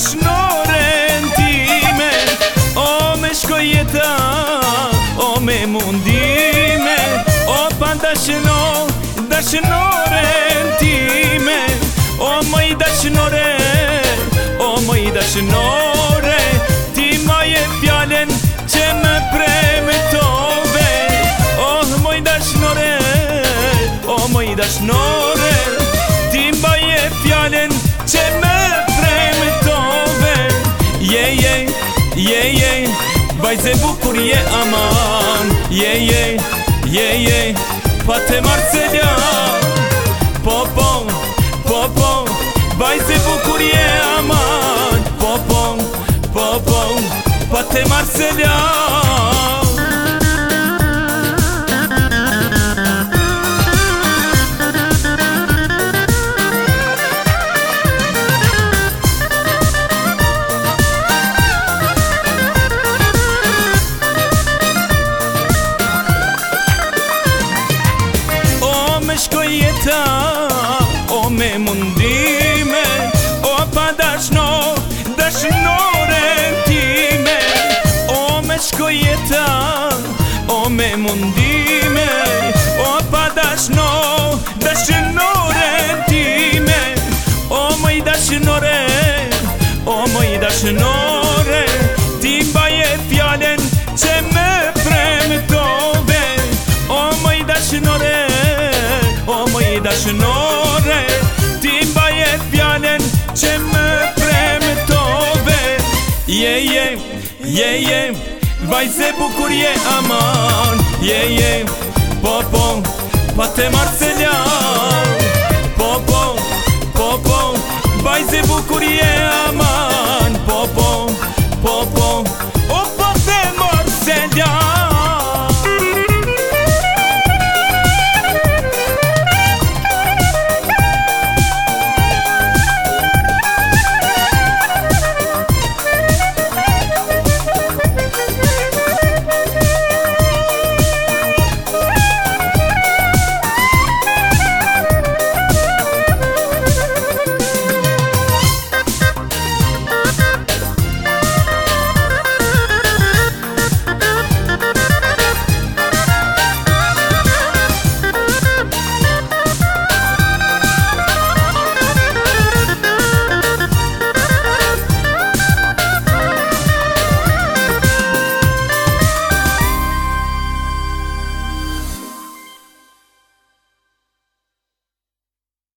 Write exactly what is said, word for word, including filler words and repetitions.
dashnoren time, o me shkoj jeta, o me mundime, o pa dashno, dashnoren time, o moj dashnore, o moj dashnore, ti moje fjalen që më premtove, oh moj dashnore, o moj dashnore, ti moje fjalen që më premtove. Je, je, je, je, vajze bukur je aman, je, je, je, je, pa te Marcelja. Po, po, po, po, vajze bukur je aman, po, po, po, po, pa te Marcelja. Shkoj jeta, o me mundime, o pa dashno, dashnoren time, o me shkoj jeta, o me mundime, o pa dashno, dashnoren time, o moj dashnore, o moj dashnore, ti baje fjalen që me premtove, o moj dashnore, o moj dashnore, ti baje fjalen që më premtove. Je, je, je, je, vajze bukur je aman, je, je, po, po, pa te Marcelja. Po, po, po, po, vajze bukur je aman, po, po, po, po,